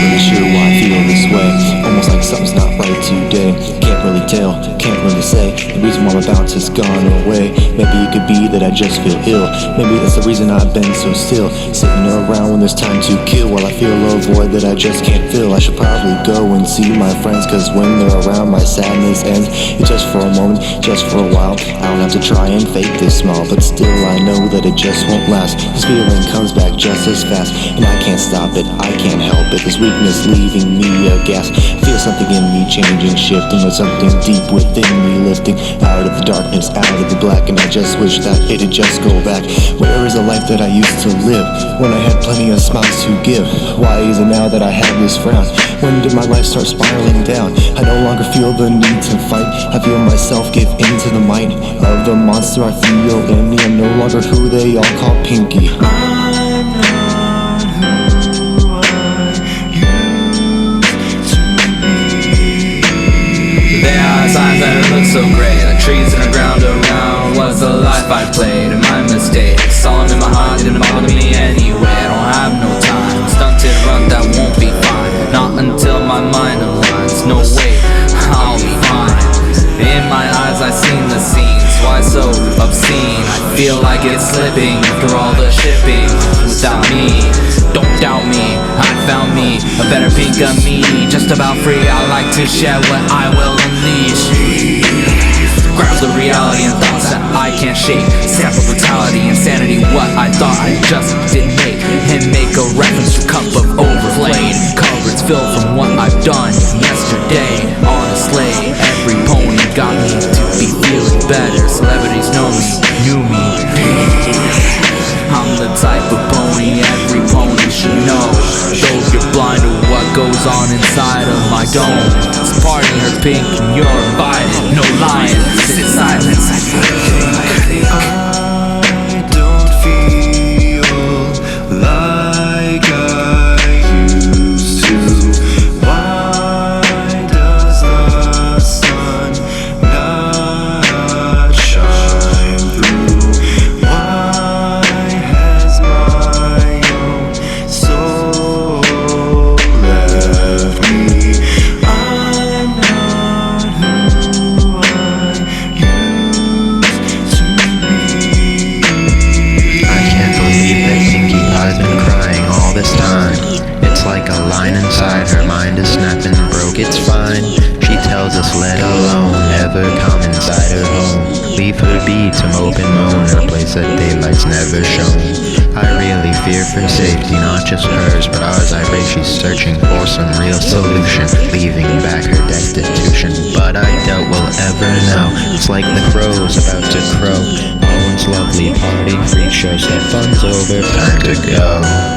really sure why I feel this way. Almost like something's not right today. Can't really tell, can't really say the reason why my bounce has gone away. Maybe it could be that I just feel ill. Maybe that's the reason I've been so still, sitting around when there's time to kill, while I feel a void that I just can't fill. I should probably go and see my friends, cause when they're around my sadness ends. It's just for a moment, just for a while. I don't have to try and fake this smile, but still I know that it just won't last. This feeling comes back just as fast, and I can't stop it, I can't help it. This weakness leaving me aghast. I feel something in me changing, shifting, or something deep within me lifting out of the darkness, out of the black. And I just wish that it'd just go back. Where is the life that I used to live, when I had plenty of smiles to give? Why is it now that I have this frown? When did my life start spiraling down? I no longer feel the need to fight. I feel myself give in to the might of the monster I feel in me. I'm no longer who they all call Pinky. I'm not who I used to be. There are signs that it looks so great, like trees in the ground around. What's the life I played and my mistakes? All in my heart, didn't bother me anyway. I don't have no time, stunted run that won't be fine. Not until my mind aligns, no way, I'll be fine. In my eyes I've seen the scenes, why so obscene? I feel like it's slipping through all the shipping without me. Don't doubt me, I found me, a better pink of me. Just about free, I like to share what I will unleash. Grab the reality and thoughts that I can't shake. Sample brutality, insanity, what I thought I just didn't make. And make a reference to cup of overplayed cupboards filled from what I've done yesterday on a sleigh. Every pony got me to be feeling better. Celebrities know me, knew me. I'm the type of pony every pony should know. Though you're blind to what goes on inside of my dome. It's party or pink and you're invited. No lying, sit in silence. I don't feel like I used to. Why does the sun not shine through? Why has my own soul left me? I'm not who I used to be. I can't believe that Pinkie Pie's been crying all this time. It's like a line inside her mind is snapping, broke, it's fine. She tells us let alone never come inside her home. Leave her be to mope and moan in a place that daylight's never shown. I really fear for safety, not just hers but ours. I pray she's searching for some real solution, leaving back her destitution. But I doubt we'll ever know. It's like the crow's about to crow. All once lovely party freak show said fun's over, time to go.